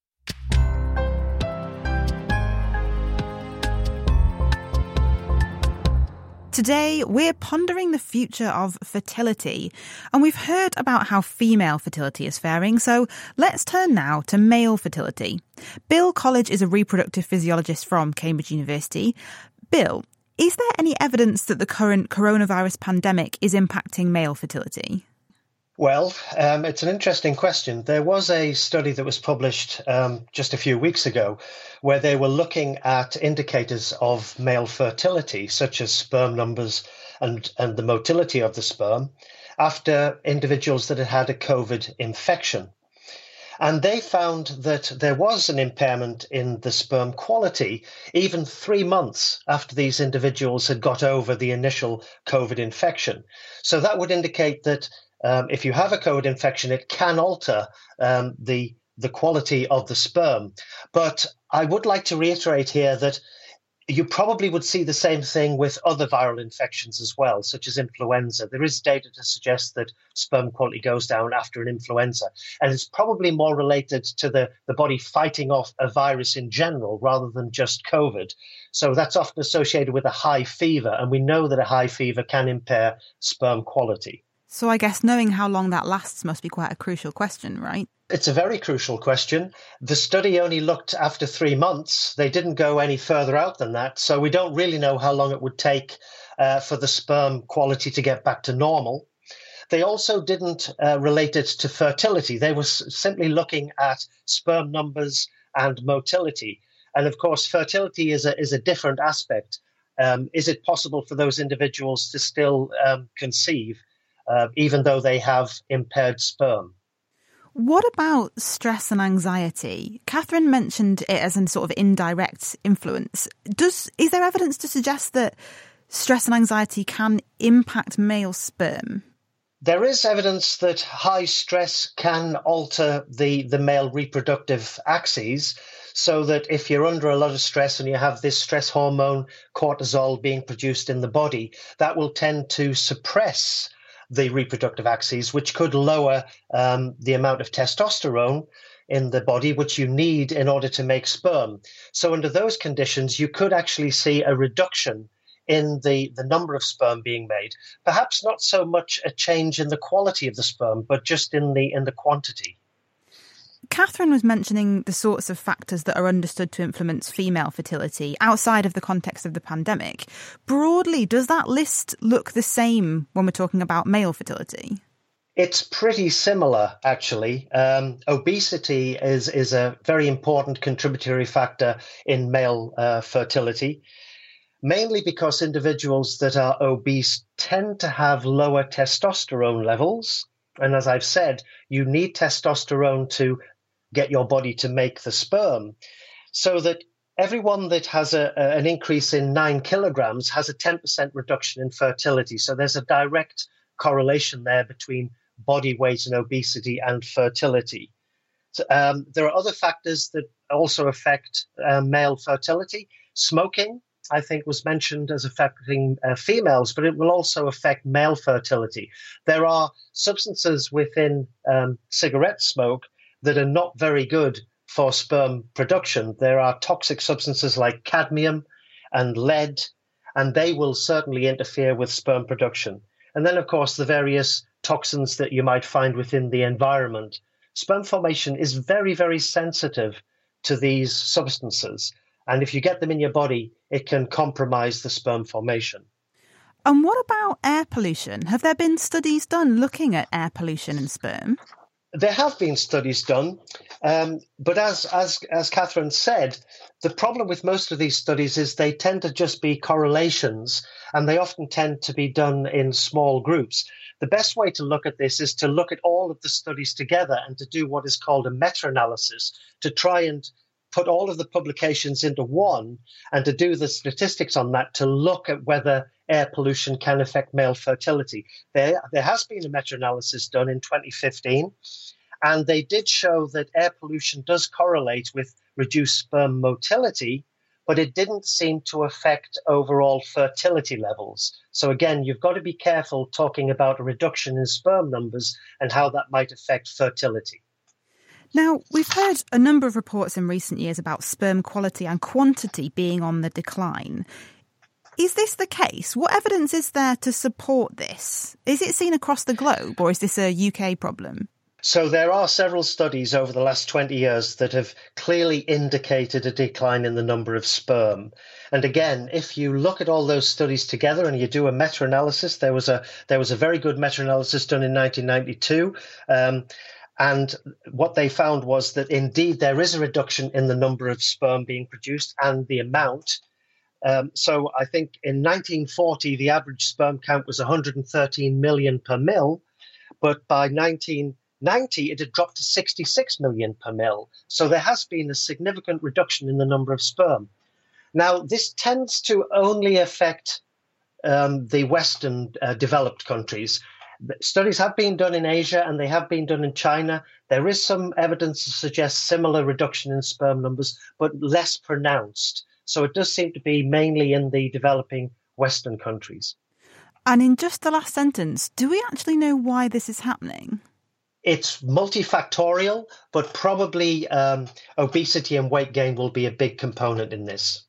Today, we're pondering the future of fertility, and we've heard about how female fertility is faring, so let's turn now to male fertility. Bill College is a reproductive physiologist from Cambridge University. Bill, is there any evidence that the current coronavirus pandemic is impacting male fertility? Well, um, it's an interesting question. There was a study that was published um, just a few weeks ago where they were looking at indicators of male fertility, such as sperm numbers and, and the motility of the sperm, after individuals that had had a COVID infection. And they found that there was an impairment in the sperm quality even three months after these individuals had got over the initial COVID infection. So that would indicate that Um, if you have a COVID infection, it can alter um, the the quality of the sperm. But I would like to reiterate here that You probably would see the same thing with other viral infections as well, such as influenza. There is data to suggest that sperm quality goes down after an influenza, and it's probably more related to the, the body fighting off a virus in general rather than just COVID. So that's often associated with a high fever, and we know that a high fever can impair sperm quality. So I guess knowing how long that lasts must be quite a crucial question, right? It's a very crucial question. The study only looked after three months. They didn't go any further out than that. So we don't really know how long it would take uh, for the sperm quality to get back to normal. They also didn't uh, relate it to fertility. They were s- simply looking at sperm numbers and motility. And of course, fertility is a, is a different aspect. Um, is it possible for those individuals to still um, conceive, uh, even though they have impaired sperm? What about stress and anxiety? Catherine mentioned it as a sort of indirect influence. Does is there evidence to suggest that stress and anxiety can impact male sperm? There is evidence that high stress can alter the, the male reproductive axes, so that if you're under a lot of stress and you have this stress hormone, cortisol, being produced in the body, that will tend to suppress the reproductive axes, which could lower um, the amount of testosterone in the body, which you need in order to make sperm. So under those conditions, you could actually see a reduction in the, the number of sperm being made. Perhaps not so much a change in the quality of the sperm, but just in the in the quantity. Catherine was mentioning the sorts of factors that are understood to influence female fertility outside of the context of the pandemic. Broadly, does that list look the same when we're talking about male fertility? It's pretty similar, actually. Um, obesity is, is a very important contributory factor in male uh, fertility, mainly because individuals that are obese tend to have lower testosterone levels. And as I've said, you need testosterone to get your body to make the sperm. So that everyone that has a, a, an increase in nine kilograms has a ten percent reduction in fertility. So there's a direct correlation there between body weight and obesity and fertility. So, um, there are other factors that also affect uh, male fertility. Smoking, I think, was mentioned as affecting uh, females, but it will also affect male fertility. There are substances within um, cigarette smoke that are not very good for sperm production. There are toxic substances like cadmium and lead, and they will certainly interfere with sperm production. And then, of course, the various toxins that you might find within the environment. Sperm formation is very, very sensitive to these substances. And if you get them in your body, it can compromise the sperm formation. And what about air pollution? Have there been studies done looking at air pollution and sperm? There have been studies done, um, but as, as as Catherine said, the problem with most of these studies is they tend to just be correlations, and they often tend to be done in small groups. The best way to look at this is to look at all of the studies together and to do what is called a meta-analysis, to try and put all of the publications into one and to do the statistics on that to look at whether air pollution can affect male fertility. There, there has been a meta-analysis done in twenty fifteen, and they did show that air pollution does correlate with reduced sperm motility, but it didn't seem to affect overall fertility levels. So again, you've got to be careful talking about a reduction in sperm numbers and how that might affect fertility. Now, we've heard a number of reports in recent years about sperm quality and quantity being on the decline. Is this the case? What evidence is there to support this? Is it seen across the globe, or is this a U K problem? So there are several studies over the last twenty years that have clearly indicated a decline in the number of sperm. And again, if you look at all those studies together and you do a meta-analysis, there was a there was a very good meta-analysis done in nineteen ninety-two. Um, And what they found was that indeed there is a reduction in the number of sperm being produced and the amount. Um, so I think in nineteen forty, the average sperm count was one hundred thirteen million per mil. But by nineteen ninety, it had dropped to sixty-six million per mil. So there has been a significant reduction in the number of sperm. Now, this tends to only affect um, the Western uh, developed countries. Studies have been done in Asia and they have been done in China. There is some evidence to suggest similar reduction in sperm numbers, but less pronounced. So it does seem to be mainly in the developing Western countries. And in just the last sentence, do we actually know why this is happening? It's multifactorial, but probably um, obesity and weight gain will be a big component in this.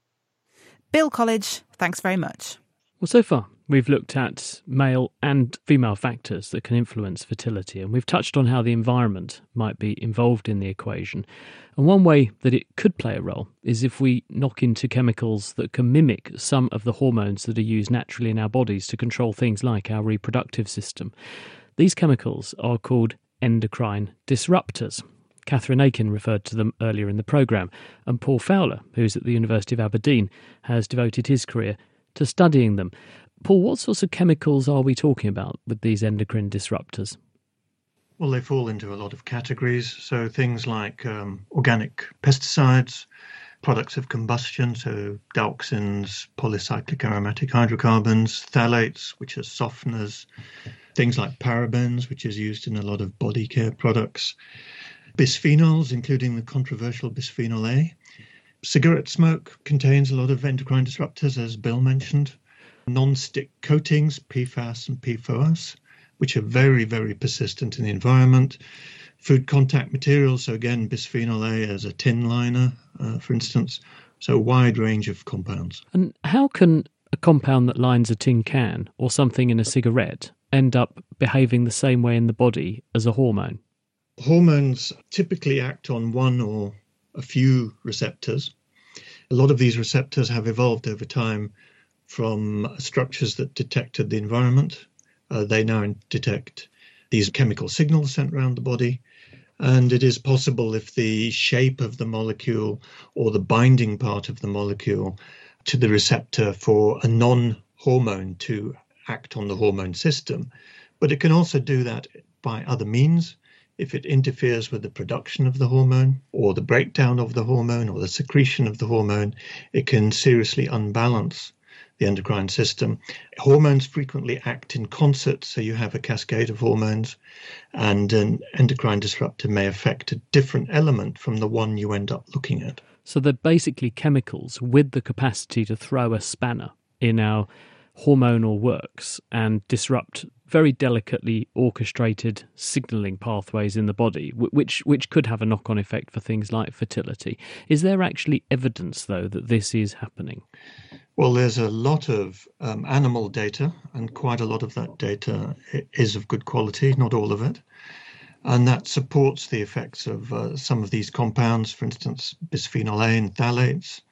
Bill College, thanks very much. Well, so far, we've looked at male and female factors that can influence fertility, and we've touched on how the environment might be involved in the equation. And one way that it could play a role is if we knock into chemicals that can mimic some of the hormones that are used naturally in our bodies to control things like our reproductive system. These chemicals are called endocrine disruptors. Catherine Aiken referred to them earlier in the programme, and Paul Fowler, who's at the University of Aberdeen, has devoted his career to studying them. Paul, what sorts of chemicals are we talking about with these endocrine disruptors? Well, they fall into a lot of categories. So things like um, organic pesticides, products of combustion, so dioxins, polycyclic aromatic hydrocarbons, phthalates, which are softeners, things like parabens, which is used in a lot of body care products, bisphenols, including the controversial bisphenol A. Cigarette smoke contains a lot of endocrine disruptors, as Bill mentioned. Non-stick coatings, P FAS and P FOAS, which are very, very persistent in the environment. Food contact materials, so again, bisphenol A as a tin liner, uh, for instance. So a wide range of compounds. And how can a compound that lines a tin can or something in a cigarette end up behaving the same way in the body as a hormone? Hormones typically act on one or a few receptors. A lot of these receptors have evolved over time from structures that detected the environment. Uh, they now detect these chemical signals sent around the body. And it is possible, if the shape of the molecule or the binding part of the molecule to the receptor for a non-hormone to act on the hormone system. But it can also do that by other means. If it interferes with the production of the hormone or the breakdown of the hormone or the secretion of the hormone, it can seriously unbalance the endocrine system. Hormones frequently act in concert, so you have a cascade of hormones, and an endocrine disruptor may affect a different element from the one you end up looking at. So they're basically chemicals with the capacity to throw a spanner in our hormonal works and disrupt very delicately orchestrated signalling pathways in the body, which which could have a knock-on effect for things like fertility. Is there actually evidence, though, that this is happening? Well, there's a lot of um, animal data, and quite a lot of that data is of good quality, not all of it. And that supports the effects of uh, some of these compounds, for instance, bisphenol A and phthalates,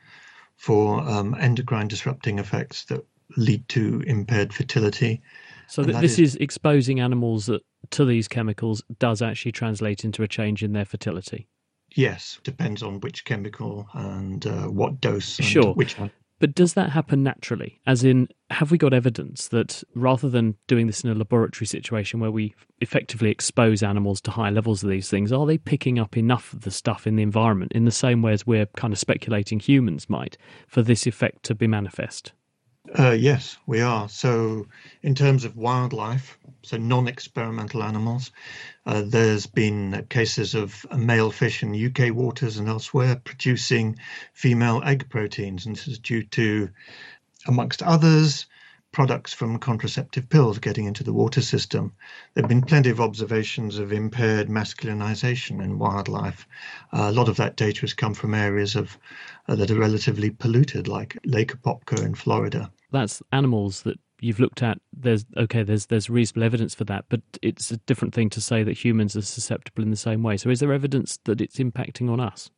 for um, endocrine disrupting effects that lead to impaired fertility. So th- this is... is exposing animals that, to these chemicals does actually translate into a change in their fertility? Yes, depends on which chemical and uh, what dose and sure. which one. But does that happen naturally? As in, have we got evidence that rather than doing this in a laboratory situation where we effectively expose animals to high levels of these things, are they picking up enough of the stuff in the environment in the same way as we're kind of speculating humans might for this effect to be manifest? Uh, yes, we are. So in terms of wildlife, so non-experimental animals, uh, there's been cases of male fish in U K waters and elsewhere producing female egg proteins. And this is due to, amongst others, products from contraceptive pills getting into the water system. There have been plenty of observations of impaired masculinization in wildlife. Uh, a lot of that data has come from areas of uh, that are relatively polluted, like Lake Apopka in Florida. That's animals that you've looked at. There's okay, there's there's reasonable evidence for that, but it's a different thing to say that humans are susceptible in the same way. So is there evidence that it's impacting on us?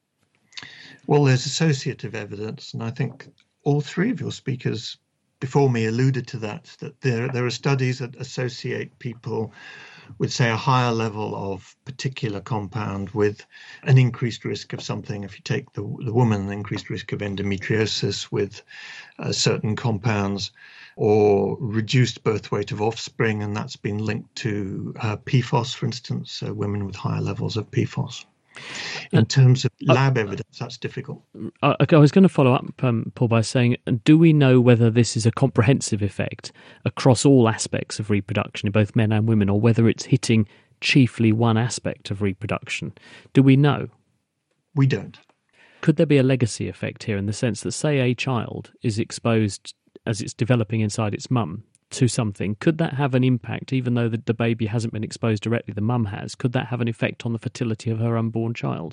Well, there's associative evidence, and I think all three of your speakers before me alluded to that, that there there are studies that associate people with, say, a higher level of particular compound with an increased risk of something. If you take the, the woman, an increased risk of endometriosis with uh, certain compounds, or reduced birth weight of offspring, and that's been linked to uh, P FOS, for instance, so women with higher levels of P FOS. In terms of lab uh, evidence, that's difficult. Uh, okay, I was going to follow up, um, Paul, by saying, do we know whether this is a comprehensive effect across all aspects of reproduction in both men and women, or whether it's hitting chiefly one aspect of reproduction? Do we know? We don't. Could there be a legacy effect here in the sense that, say, a child is exposed as it's developing inside its mum to something? Could that have an impact, even though the, the baby hasn't been exposed directly, the mum has? Could that have an effect on the fertility of her unborn child?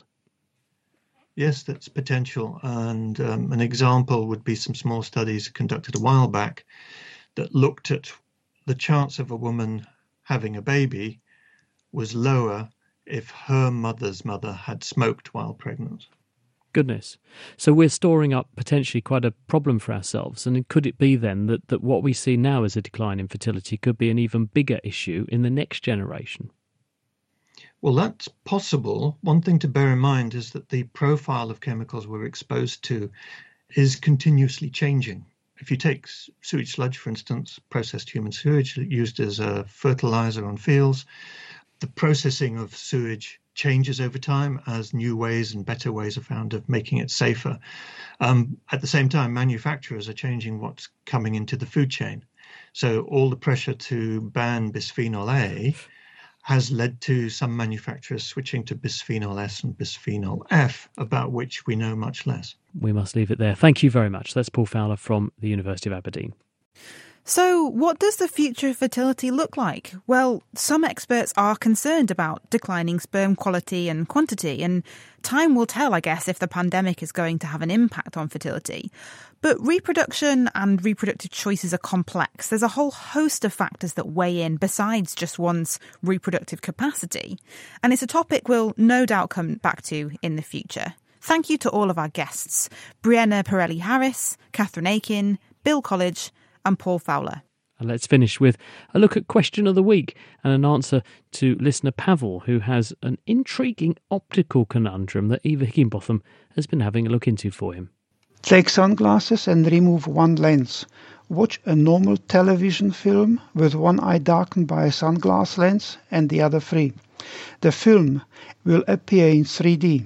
Yes, that's potential. And um, an example would be some small studies conducted a while back that looked at the chance of a woman having a baby was lower if her mother's mother had smoked while pregnant. Goodness. So we're storing up potentially quite a problem for ourselves. And could it be then that, that what we see now as a decline in fertility could be an even bigger issue in the next generation? Well, that's possible. One thing to bear in mind is that the profile of chemicals we're exposed to is continuously changing. If you take sewage sludge, for instance, processed human sewage used as a fertilizer on fields, the processing of sewage changes over time as new ways and better ways are found of making it safer. Um, at the same time, manufacturers are changing what's coming into the food chain. So all the pressure to ban bisphenol A has led to some manufacturers switching to bisphenol S and bisphenol F, about which we know much less. We must leave it there. Thank you very much. That's Paul Fowler from the University of Aberdeen. So, what does the future of fertility look like? Well, some experts are concerned about declining sperm quality and quantity, and time will tell, I guess, if the pandemic is going to have an impact on fertility. But reproduction and reproductive choices are complex. There's a whole host of factors that weigh in besides just one's reproductive capacity. And it's a topic we'll no doubt come back to in the future. Thank you to all of our guests, Brianna Pirelli-Harris, Catherine Aiken, Bill College, and Paul Fowler. And let's finish with a look at Question of the Week and an answer to listener Pavel, who has an intriguing optical conundrum that Eva Higginbotham has been having a look into for him. Take sunglasses and remove one lens. Watch a normal television film with one eye darkened by a sunglass lens and the other free. The film will appear in three D.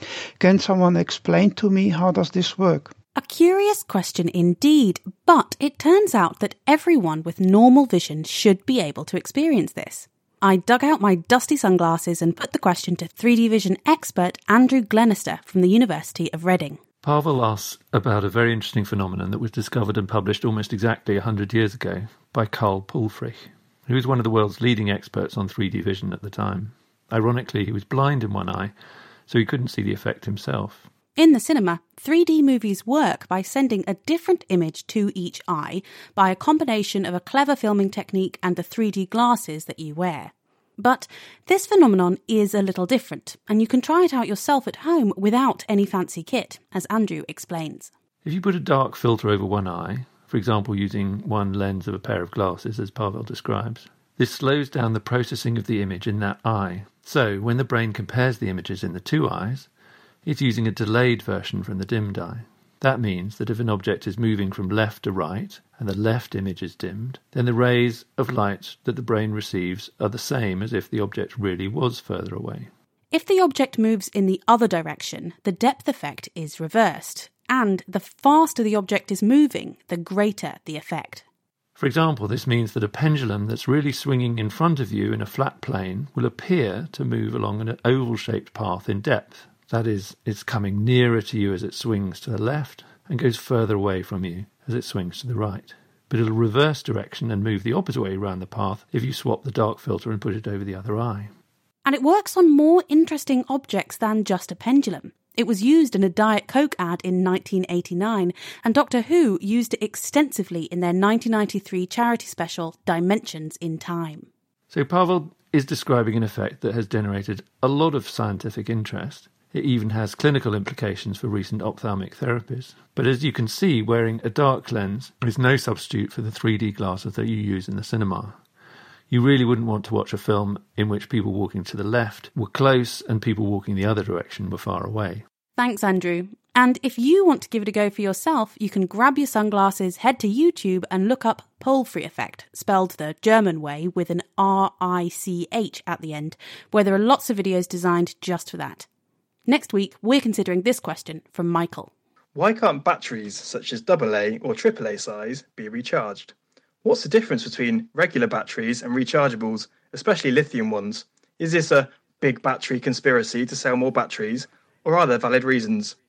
Can someone explain to me how does this work? A curious question indeed, but it turns out that everyone with normal vision should be able to experience this. I dug out my dusty sunglasses and put the question to three D vision expert Andrew Glenister from the University of Reading. Pavel asks about a very interesting phenomenon that was discovered and published almost exactly one hundred years ago by Karl Pulfrich, who was one of the world's leading experts on three D vision at the time. Ironically, he was blind in one eye, so he couldn't see the effect himself. In the cinema, three D movies work by sending a different image to each eye by a combination of a clever filming technique and the three D glasses that you wear. But this phenomenon is a little different, and you can try it out yourself at home without any fancy kit, as Andrew explains. If you put a dark filter over one eye, for example using one lens of a pair of glasses, as Pavel describes, this slows down the processing of the image in that eye. So when the brain compares the images in the two eyes, it's using a delayed version from the dimmed eye. That means that if an object is moving from left to right and the left image is dimmed, then the rays of light that the brain receives are the same as if the object really was further away. If the object moves in the other direction, the depth effect is reversed, and the faster the object is moving, the greater the effect. For example, this means that a pendulum that's really swinging in front of you in a flat plane will appear to move along an oval-shaped path in depth. That is, it's coming nearer to you as it swings to the left and goes further away from you as it swings to the right. But it'll reverse direction and move the opposite way around the path if you swap the dark filter and put it over the other eye. And it works on more interesting objects than just a pendulum. It was used in a Diet Coke ad in nineteen eighty-nine, and Doctor Who used it extensively in their nineteen ninety-three charity special, Dimensions in Time. So Pavel is describing an effect that has generated a lot of scientific interest. It even has clinical implications for recent ophthalmic therapies. But as you can see, wearing a dark lens is no substitute for the three D glasses that you use in the cinema. You really wouldn't want to watch a film in which people walking to the left were close and people walking the other direction were far away. Thanks, Andrew. And if you want to give it a go for yourself, you can grab your sunglasses, head to YouTube and look up Pulfrich effect, spelled the German way with an R I C H at the end, where there are lots of videos designed just for that. Next week, we're considering this question from Michael. Why can't batteries such as double A or triple A size be recharged? What's the difference between regular batteries and rechargeables, especially lithium ones? Is this a big battery conspiracy to sell more batteries, or are there valid reasons?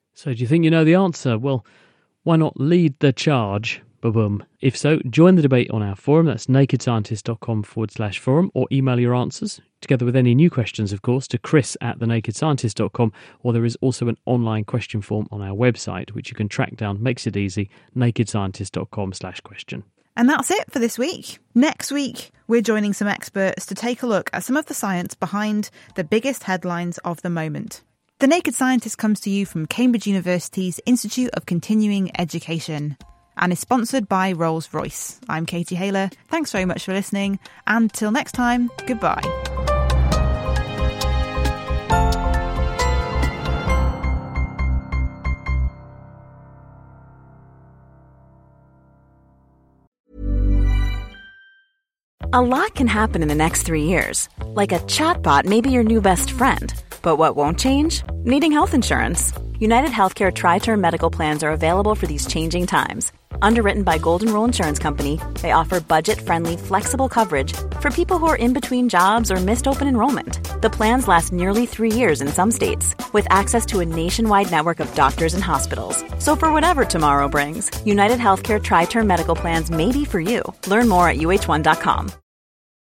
So do you think you know the answer? Well, why not lead the charge? Ba-boom. If so, join the debate on our forum. That's nakedscientist.com forward slash forum, or email your answers, together with any new questions, of course, to chris at thenakedscientist dot com, or there is also an online question form on our website, which you can track down. Makes it easy, nakedscientist.com slash question. And that's it for this week. Next week, we're joining some experts to take a look at some of the science behind the biggest headlines of the moment. The Naked Scientist comes to you from Cambridge University's Institute of Continuing Education and is sponsored by Rolls-Royce. I'm Katie Haylor. Thanks very much for listening, and till next time, goodbye. A lot can happen in the next three years. Like a chatbot may be your new best friend. But what won't change? Needing health insurance. United Healthcare Tri-Term Medical Plans are available for these changing times. Underwritten by Golden Rule Insurance Company, they offer budget-friendly, flexible coverage for people who are in between jobs or missed open enrollment. The plans last nearly three years in some states, with access to a nationwide network of doctors and hospitals. So for whatever tomorrow brings, United Healthcare Tri-Term Medical Plans may be for you. Learn more at U H one dot com.